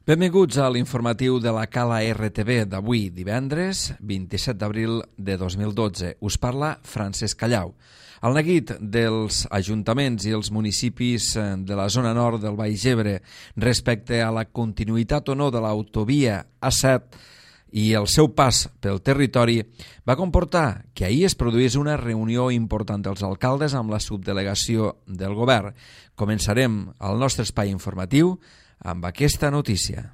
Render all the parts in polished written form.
Benvinguts a l'informatiu de la Cala RTV d'avui, divendres 27 d'abril de 2012. Us parla Francesc Callau. El neguit dels ajuntaments i els municipis de la zona nord del Baix Ebre respecte a la continuïtat o no de l'autovia A7 i el seu pas pel territori va comportar que ahir es produís una reunió important dels alcaldes amb la subdelegació del govern. Començarem el nostre espai informatiu amb aquesta notícia.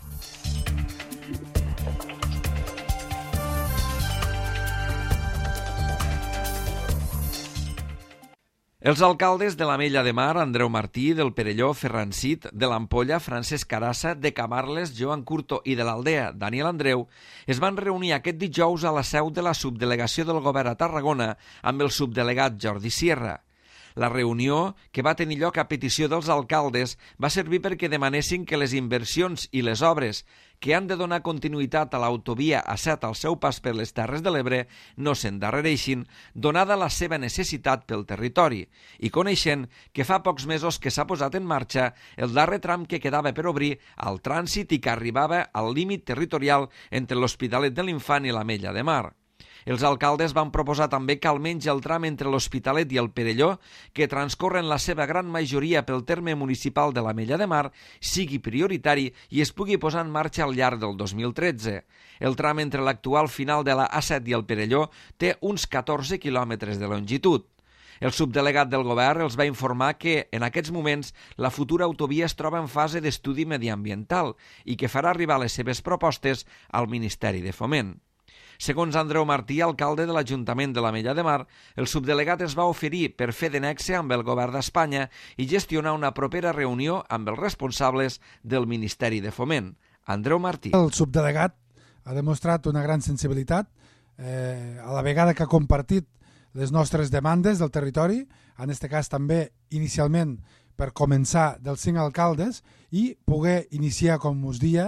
Els alcaldes de l'Ametlla de Mar, Andreu Martí, del Perelló, Ferran Cid, de l'Ampolla, Francesc Carassa, de Camarles, Joan Curto i de l'Aldea, Daniel Andreu, es van reunir aquest dijous a la seu de la subdelegació del govern a Tarragona amb el subdelegat Jordi Sierra. La reunió, que va tenir lloc a petició dels alcaldes, va servir perquè demanessin que les inversions i les obres que han de donar continuïtat a l'autovia A7 al seu pas per les Terres de l'Ebre no s'endarrereixin, donada la seva necessitat pel territori, i coneixent que fa pocs mesos que s'ha posat en marxa el darrer tram que quedava per obrir al trànsit i que arribava al límit territorial entre l'Hospitalet de l'Infant i l'Ametlla de Mar. Els alcaldes van proposar també que almenys el tram entre l'Hospitalet i el Perelló, que transcorre en la seva gran majoria pel terme municipal de l'Ametlla de Mar, sigui prioritari i es pugui posar en marxa al llarg del 2013. El tram entre l'actual final de la A7 i el Perelló té uns 14 quilòmetres de longitud. El subdelegat del govern els va informar que, en aquests moments, la futura autovia es troba en fase d'estudi mediambiental i que farà arribar les seves propostes al Ministeri de Foment. Segons Andreu Martí, alcalde de l'Ajuntament de l'Ametlla de Mar, el subdelegat es va oferir per fer de nexe amb el govern d'Espanya i gestionar una propera reunió amb els responsables del Ministeri de Foment. Andreu Martí. El subdelegat ha demostrat una gran sensibilitat, a la vegada que ha compartit les nostres demandes del territori, en aquest cas també inicialment per començar dels 5 alcaldes i poder iniciar, com us dia,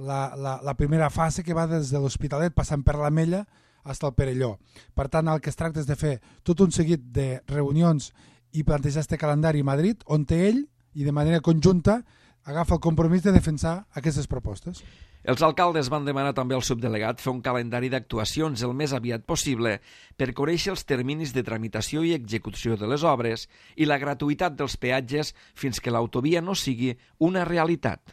la primera fase que va des de l'Hospitalet passant per l'Ametlla fins al Perelló. Per tant, el que es tracta és de fer tot un seguit de reunions i plantejar este calendari a Madrid, on ell, i de manera conjunta, agafa el compromís de defensar aquestes propostes. Els alcaldes van demanar també al subdelegat fer un calendari d'actuacions el més aviat possible per conèixer els terminis de tramitació i execució de les obres i la gratuïtat dels peatges fins que l'autovia no sigui una realitat.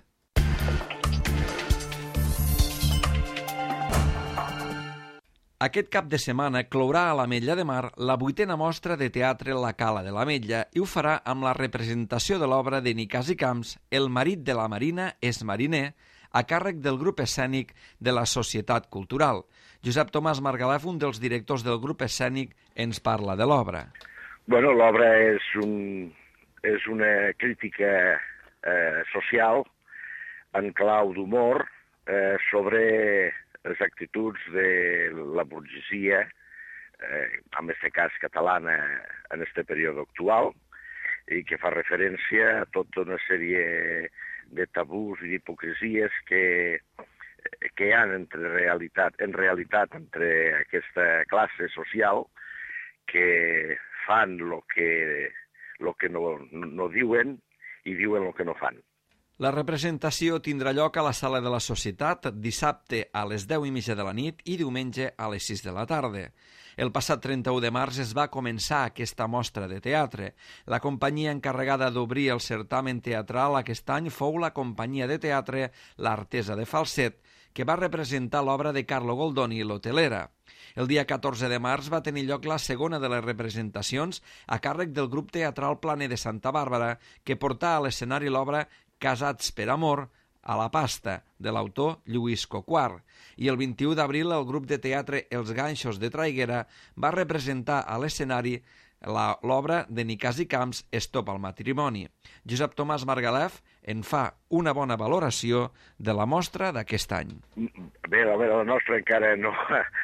Aquest cap de setmana clourà a l'Ametlla de Mar la 8a mostra de teatre La Cala de l'Ametlla i ho farà amb la representació de l'obra de Nicàs i Camps, El marit de la Marina és mariner, a càrrec del grup escènic de la Societat Cultural. Josep Tomàs Margalef, un dels directors del grup escènic, ens parla de l'obra. Bueno, l'obra és una crítica social en clau d'humor sobre les actituds de la burgesia, en aquest cas catalana, en aquest període actual, i que fa referència a tota una sèrie de tabús i d'hipocresies que hi ha en realitat entre aquesta classe social que fan el que no diuen i diuen el que no fan. La representació tindrà lloc a la Sala de la Societat dissabte a les 10:30 de la nit i diumenge a les 6 de la tarda. El passat 31 de març es va començar aquesta mostra de teatre. La companyia encarregada d'obrir el certamen teatral aquest any fou la companyia de teatre L'Artesa de Falset, que va representar l'obra de Carlo Goldoni, l'Hotelera. El dia 14 de març va tenir lloc la segona de les representacions a càrrec del grup teatral Planer de Santa Bàrbara, que portà a l'escenari l'obra Casats per amor, a la pasta, de l'autor Lluís Coquart. I el 21 d'abril el grup de teatre Els Ganxos de Traiguera va representar a l'escenari l'obra de Nicàs i Camps, Estop al matrimoni. Josep Tomàs Margalef en fa una bona valoració de la mostra d'aquest any. Bé, la nostra encara no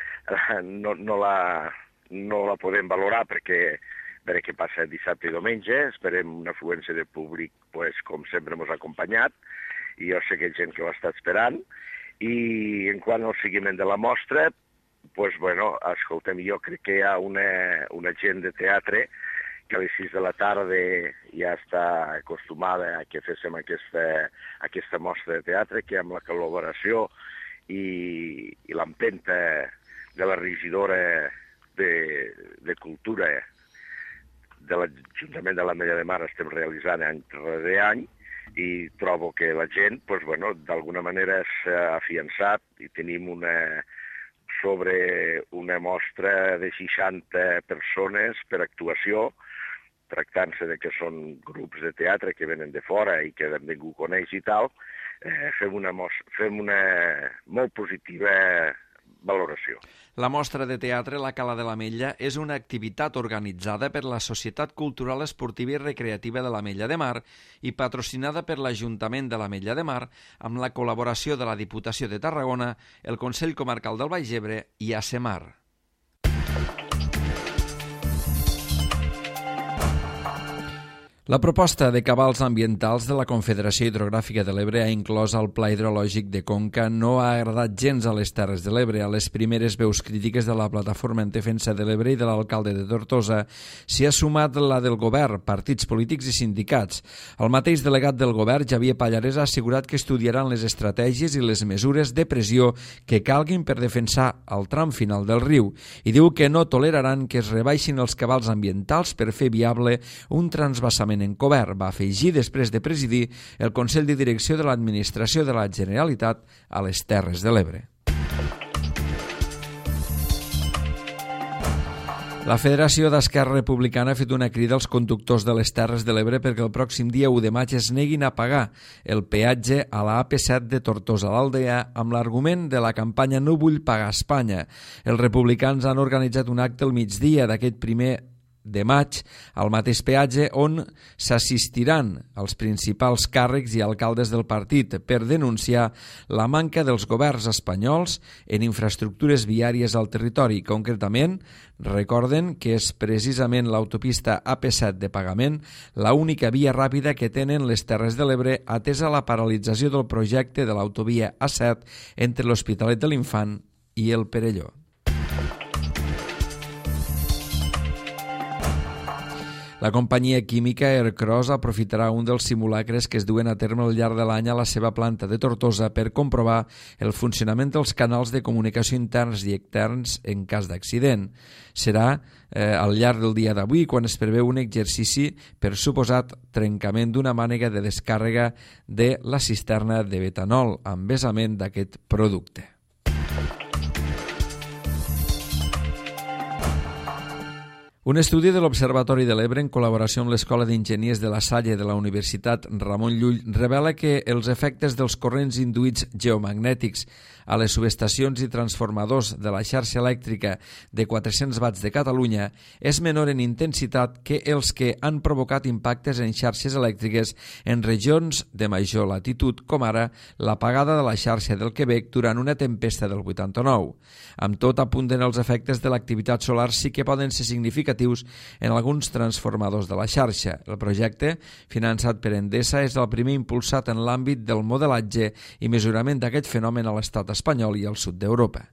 la podem valorar perquè veure què passa dissabte i diumenge. Esperem una afluència de públic, com sempre ens ha acompanyat, i jo sé que hi ha gent que ho està esperant. I en quant al seguiment de la mostra, escolta'm, jo crec que hi ha una gent de teatre que a les 6 de la tarda ja està acostumada a que féssim aquesta mostra de teatre, que amb la col·laboració i l'empenta de la regidora de Cultura de l'Ajuntament de l'Ametlla de Mar estem realitzant any rere any, i trobo que la gent, d'alguna manera s'ha afiançat i tenim sobre una mostra de 60 persones per actuació, tractant-se de que són grups de teatre que venen de fora i que ningú coneix i tal. Fem una molt positiva valoració. La mostra de teatre La Cala de l'Ametlla és una activitat organitzada per la Societat Cultural Esportiva i Recreativa de l'Ametlla de Mar i patrocinada per l'Ajuntament de l'Ametlla de Mar amb la col·laboració de la Diputació de Tarragona, el Consell Comarcal del Baix Ebre i ASEMAR. La proposta de cabals ambientals de la Confederació Hidrogràfica de l'Ebre ha inclòs al Pla Hidrològic de Conca no ha agradat gens a les Terres de l'Ebre. A les primeres veus crítiques de la Plataforma en Defensa de l'Ebre i de l'alcalde de Tortosa s'hi ha sumat la del govern, partits polítics i sindicats. El mateix delegat del govern, Xavier Pallarès, ha assegurat que estudiaran les estratègies i les mesures de pressió que calguin per defensar el tram final del riu i diu que no toleraran que es rebaixin els cabals ambientals per fer viable un transvasament encobert. Va afegir després de presidir el Consell de Direcció de l'Administració de la Generalitat a les Terres de l'Ebre. La Federació d'Esquerra Republicana ha fet una crida als conductors de les Terres de l'Ebre perquè el pròxim dia 1 de maig es neguin a pagar el peatge a la AP7 de Tortosa a l'Aldea amb l'argument de la campanya No vull pagar a Espanya. Els republicans han organitzat un acte al migdia d'aquest 1 de maig al mateix peatge on s'assistiran els principals càrrecs i alcaldes del partit per denunciar la manca dels governs espanyols en infraestructures viàries al territori. Concretament, recorden que és precisament l'autopista AP7 de pagament l'única via ràpida que tenen les Terres de l'Ebre atesa la paralització del projecte de l'autovia A7 entre l'Hospitalet de l'Infant i el Perelló. La companyia química Ercros aprofitarà un dels simulacres que es duen a terme al llarg de l'any a la seva planta de Tortosa per comprovar el funcionament dels canals de comunicació interns i externs en cas d'accident. Serà al llarg del dia d'avui quan es preveu un exercici per suposat trencament d'una mànega de descàrrega de la cisterna de betanol amb vessament d'aquest producte. Un estudi de l'Observatori de l'Ebre en col·laboració amb l'Escola d'Enginyers de la Salle de la Universitat Ramon Llull revela que els efectes dels corrents induïts geomagnètics a les subestacions i transformadors de la xarxa elèctrica de 400 watts de Catalunya és menor en intensitat que els que han provocat impactes en xarxes elèctriques en regions de major latitud, com ara l'apagada de la xarxa del Quebec durant una tempesta del 89. Amb tot, apunten els efectes de l'activitat solar sí que poden ser significatius en alguns transformadors de la xarxa. El projecte, finançat per Endesa, és el primer impulsat en l'àmbit del modelatge i mesurament d'aquest fenomen a l'estat espanyol i al sud d'Europa.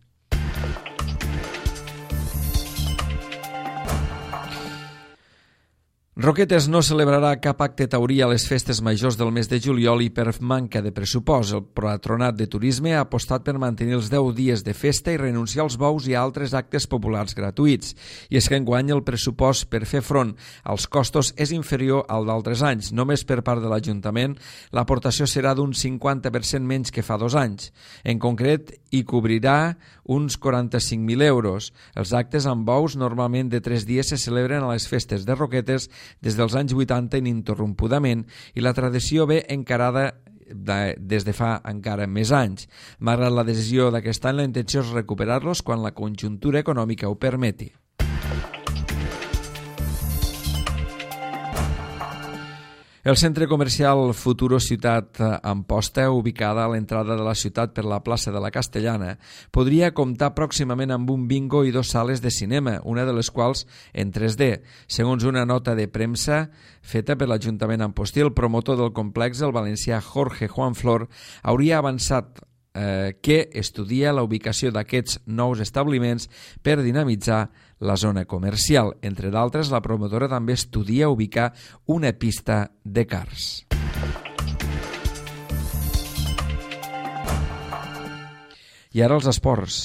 Roquetes no celebrarà cap acte taurí a les festes majors del mes de juliol i per manca de pressupost. El Patronat de Turisme ha apostat per mantenir els 10 dies de festa i renunciar als bous i a altres actes populars gratuïts. I és que enguany el pressupost per fer front als costos és inferior al d'altres anys. Només per part de l'Ajuntament l'aportació serà d'un 50% menys que fa 2 anys. En concret, hi cobrirà uns 45.000 euros. Els actes amb bous normalment de 3 dies se celebren a les festes de Roquetes des dels anys 80 ininterrompudament i la tradició ve encarada des de fa encara més anys. Malgrat la decisió d'aquest any, la intenció és recuperar-los quan la conjuntura econòmica ho permeti. El centre comercial Futuro Ciutat Amposta, ubicada a l'entrada de la ciutat per la plaça de la Castellana, podria comptar pròximament amb un bingo i 2 sales de cinema, una de les quals en 3D. Segons una nota de premsa feta per l'Ajuntament Ampostí, el promotor del complex, el valencià Jorge Juan Flor, hauria avançat que estudia la ubicació d'aquests nous establiments per dinamitzar la zona comercial. Entre d'altres, la promotora també estudia ubicar una pista de karts. I ara els esports.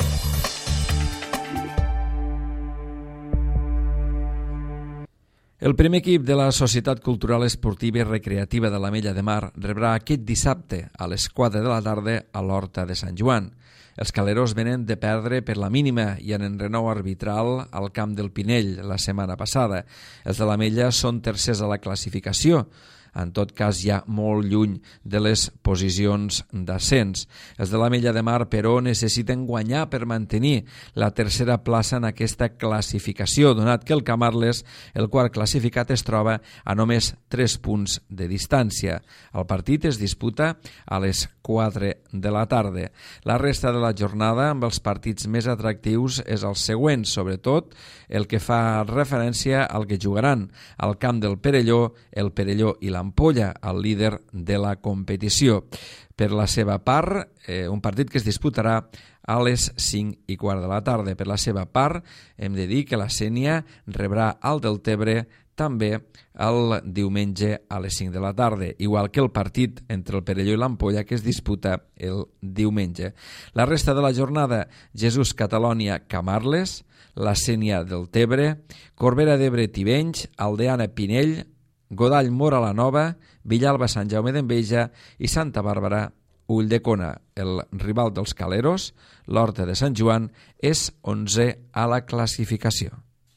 El primer equip de la Societat Cultural Esportiva i Recreativa de l'Ametlla de Mar rebrà aquest dissabte a les 4 de la tarda a l'Horta de Sant Joan. Els caleros venen de perdre per la mínima i en enrenou arbitral al camp del Pinell la setmana passada. Els de l'Ametlla són tercers a la classificació, en tot cas ja molt lluny de les posicions d'ascens. Els de l'Ametlla de Mar, però, necessiten guanyar per mantenir la tercera plaça en aquesta classificació, donat que el Camarles, el quart classificat, es troba a només 3 punts de distància. El partit es disputa a les 4 de la tarda. La resta de la jornada, amb els partits més atractius, és el següent, sobretot el que fa referència al que jugaran al camp del Perelló, el Perelló i l'Ampolla, el líder de la competició. Per la seva part, un partit que es disputarà a les 5:15 de la tarda. Per la seva part, hem de dir que la Sénia rebrà al Deltebre també el diumenge a les 5 de la tarda, igual que el partit entre el Perelló i l'Ampolla que es disputa el diumenge. La resta de la jornada, Jesús Catalònia Camarles, la Sénia del Tebre, Corbera d'Ebre Tivenys, Aldeana Pinell, Godall Mora la Nova, Villalba Sant Jaume d'Enveja i Santa Bàrbara Ulldecona. El rival dels caleros, l'Horta de Sant Joan, és 11è a la classificació.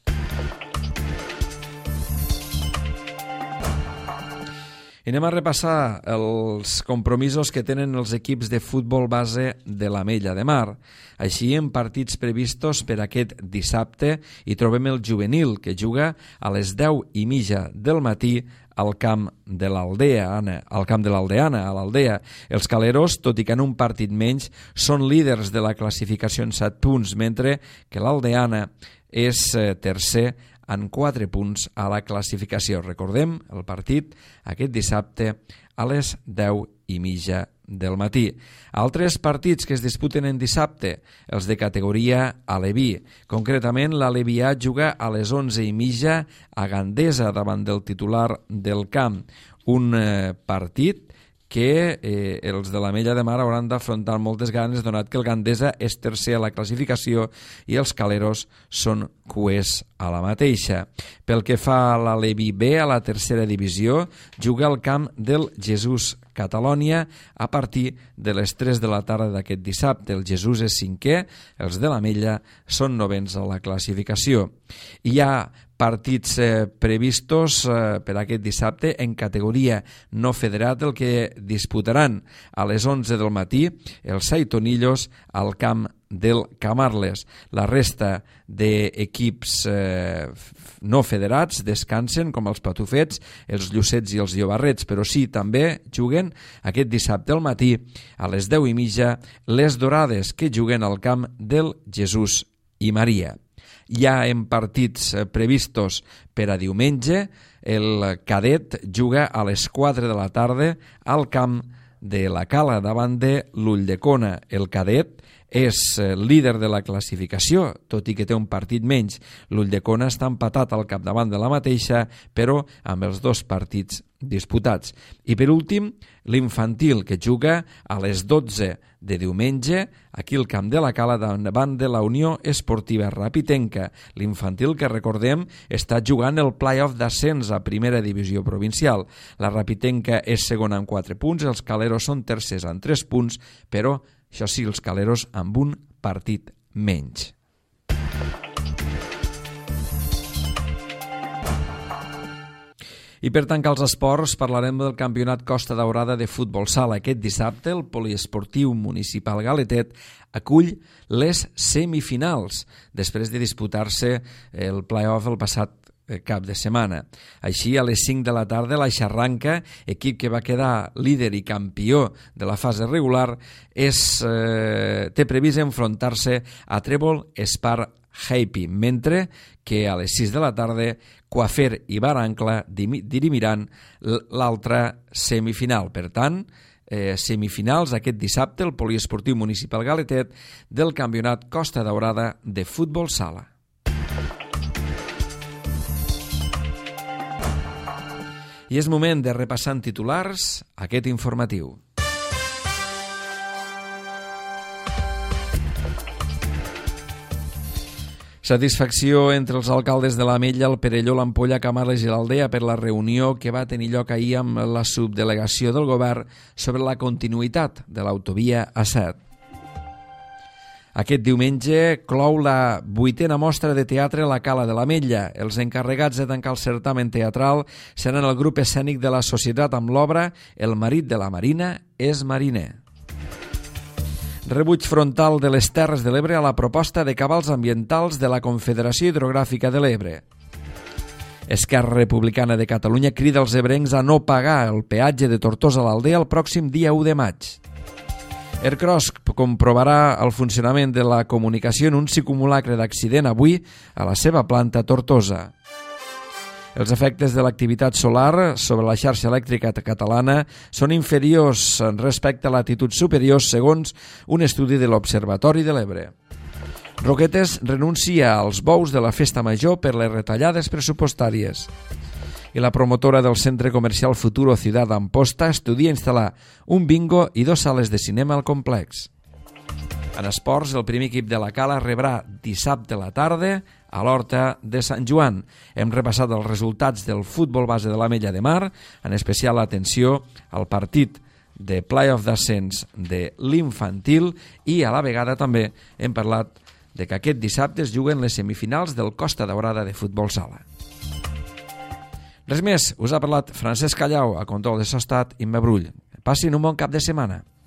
I anem a repassar els compromisos que tenen els equips de futbol base de l'Ametlla de Mar. Així, en partits previstos per aquest dissabte, hi trobem el juvenil, que juga a les 10:30 del matí al camp de l'Aldeana, a l'Aldea. Els caleros, tot i que en un partit menys, són líders de la classificació en 7 punts, mentre que l'Aldeana és tercer en 4 punts a la classificació. Recordem el partit aquest dissabte a les 10:30 del matí. Altres partits que es disputen en dissabte, els de categoria aleví. Concretament, l'Alevià juga a les 11:30 a Gandesa davant del titular del camp. Un partit que els de l'Ametlla de Mar hauran d'afrontar amb moltes ganes, donat que el Gandesa és tercer a la classificació i els caleros són cuers a la mateixa. Pel que fa a l'Aleví B, a la tercera divisió, juga al camp del Jesús Catalònia a partir de les 3 de la tarda d'aquest dissabte. El Jesús és 5è, els de l'Ametlla són 9ens a la classificació. Hi ha partits previstos per aquest dissabte en categoria no federat, el que disputaran a les 11 del matí els Saitonillos al camp del Camarles. La resta d'equips no federats descansen, com els Patufets, els Llucets i els Llobarrets, però sí, també juguen aquest dissabte al matí a les 10:30 les Dorades, que juguen al camp del Jesús i Maria. Ja en partits previstos per a diumenge, el Cadet juga a les 4 de la tarda al camp de la Cala davant de l'Ulldecona. El Cadet és líder de la classificació, tot i que té un partit menys. L'Ulldecona està empatat al capdavant de la mateixa, però amb els 2 partits disputats. I per últim, l'infantil, que juga a les 12 de diumenge, aquí al camp de la Cala davant de la Unió Esportiva Rapitenca. L'infantil, que recordem, està jugant el play-off d'ascens a primera divisió provincial. La Rapitenca és segona amb 4 punts, els caleros són tercers amb 3 punts, però això sí, els caleros amb un partit menys. I per tancar els esports, parlarem del Campionat Costa Daurada de futbol sala. Aquest dissabte, el Poliesportiu Municipal Galetet acull les semifinals, després de disputar-se el play-off el passat cap de setmana. Així, a les 5 de la tarda, la Xarranca, equip que va quedar líder i campió de la fase regular, té previst enfrontar-se a Trèvol Espar Happy, mentre que a les 6 de la tarda Coafer i Barancla dirimiran l'altra semifinal. Per tant, semifinals aquest dissabte al Poliesportiu Municipal Galetet del Campionat Costa Daurada de futbol sala. I és moment de repassar en titulars aquest informatiu. Satisfacció entre els alcaldes de l'Ametlla, el Perelló, l'Ampolla, Camarles i l'Aldea per la reunió que va tenir lloc ahir amb la subdelegació del govern sobre la continuïtat de l'autovia A7. Aquest diumenge clou la 8a mostra de teatre La Cala de l'Ametlla. Els encarregats de tancar el certamen teatral seran el grup escènic de la societat amb l'obra El marit de la Marina és mariner. Rebuig frontal de les Terres de l'Ebre a la proposta de cabals ambientals de la Confederació Hidrogràfica de l'Ebre. Esquerra Republicana de Catalunya crida als ebrencs a no pagar el peatge de Tortosa a l'Aldea el pròxim dia 1 de maig. Ercros comprovarà el funcionament de la comunicació en un simulacre d'accident avui a la seva planta a Tortosa. Els efectes de l'activitat solar sobre la xarxa elèctrica catalana són inferiors respecte a latituds superiors segons un estudi de l'Observatori de l'Ebre. Roquetes renuncia als bous de la Festa Major per les retallades pressupostàries. I la promotora del centre comercial Futuro Ciudad Amposta estudia instal·lar un bingo i 2 sales de cinema al complex. En esports, el primer equip de la Cala rebrà dissabte a la tarda a l'Horta de Sant Joan. Hem repassat els resultats del futbol base de l'Ametlla de Mar, en especial l'atenció al partit de play-off d'ascens de l'infantil i a la vegada també hem parlat de que aquest dissabte es juguen les semifinals del Costa Daurada de futbol sala. Res més, us ha parlat Francesc Callau, a control de so estat, Imma Brull. Passin un bon cap de setmana.